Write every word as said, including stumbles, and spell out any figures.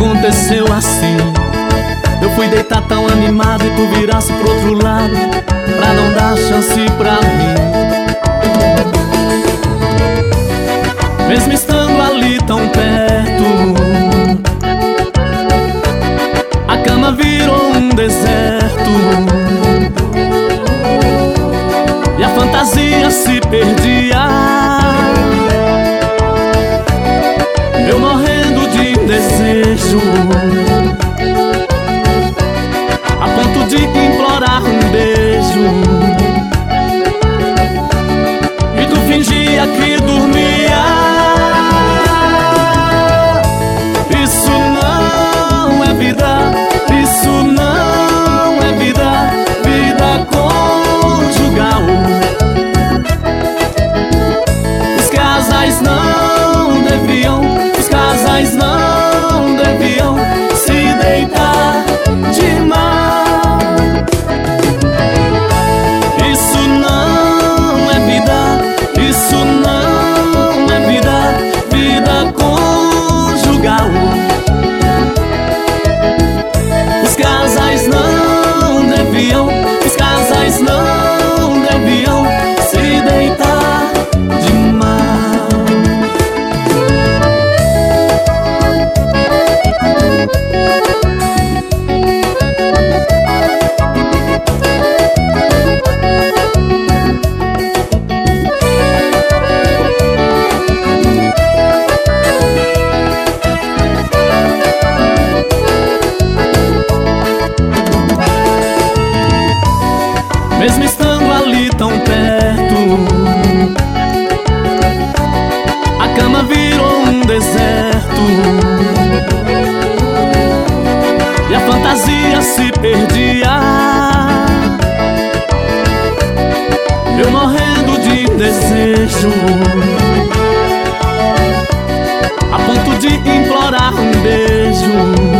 aconteceu assim. Eu fui deitar tão animado e tu virasse pro outro lado pra não dar chance pra mim. Mesmo estando ali tão perto, a cama virou um deserto e a fantasia se perdia. Eu morrendo de desejo, a ponto de implorar um beijo, e tu fingia que dormia. Isso não é vida, isso não é vida, vida conjugal. Os casais não deviam, os casais não deviam se deitar de mal. Isso não é vida, isso não é vida, vida conjugal. Os casais não deviam, os casais não deviam se deitar de mal. Mesmo estando ali tão perto, a cama virou um deserto e a fantasia se perdia. Eu morrendo de desejo, a ponto de implorar um beijo,